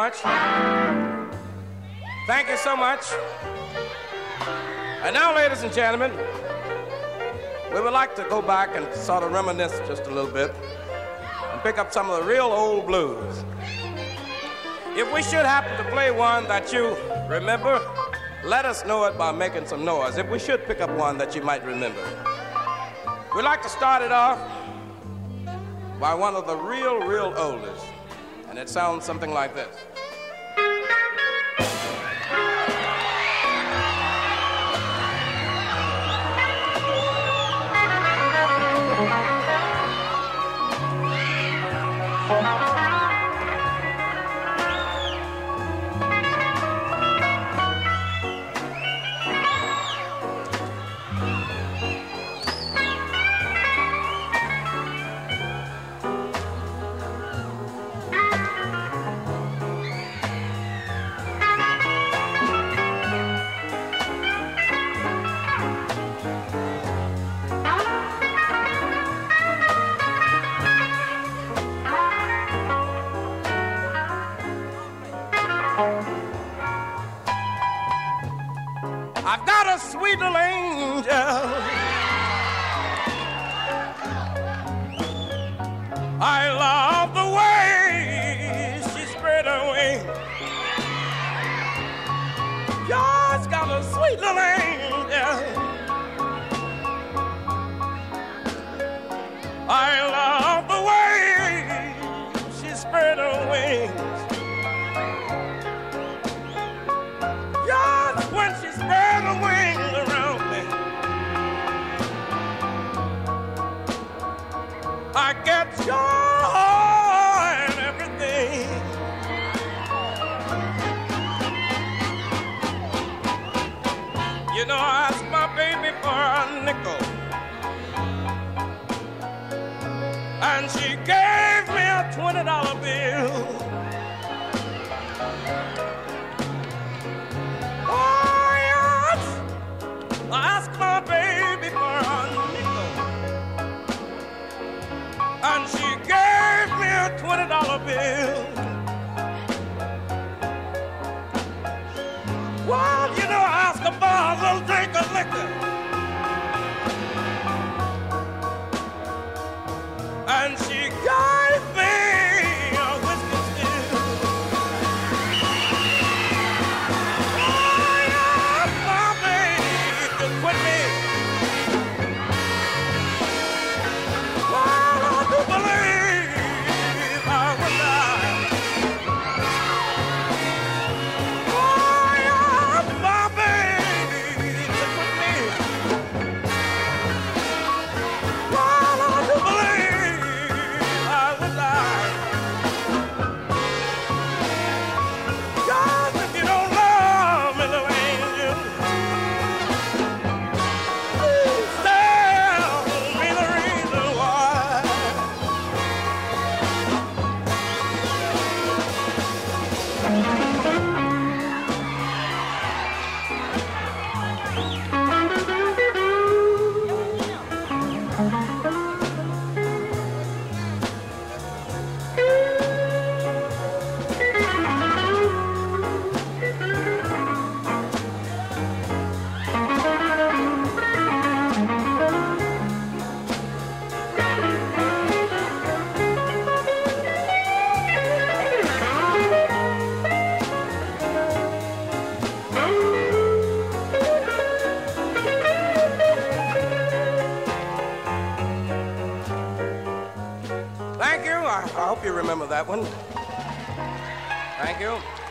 much. Thank you so much. And now, ladies and gentlemen, we would like to go back and sort of reminisce just a little bit and pick up some of the real old blues. If we should happen to play one that you remember, let us know it by making some noise. If we should pick up one that you might remember. We'd like to start it off by one of the real oldest, and it sounds something like this. I've got a sweet little angel. I love the way she spread her wings. God's got a sweet little angel. I love the way she spread her wings. When she spread her wings around me, I get joy and everything. You know, I asked my baby for a nickel, and she gave me a $20 bill. I asked my baby for a nickel, and she gave me a $20 bill. Well, you know, I asked her for a little drink of liquor, and she gave me a whiskey still. Oh, yeah, my baby just quit me. Well, I do believe I will die. Oh, yeah, my baby just quit me. Well, I do believe I will die. God, if you don't love me, little angel, please tell me the reason why. Thank you. I hope you remember that one. Thank you.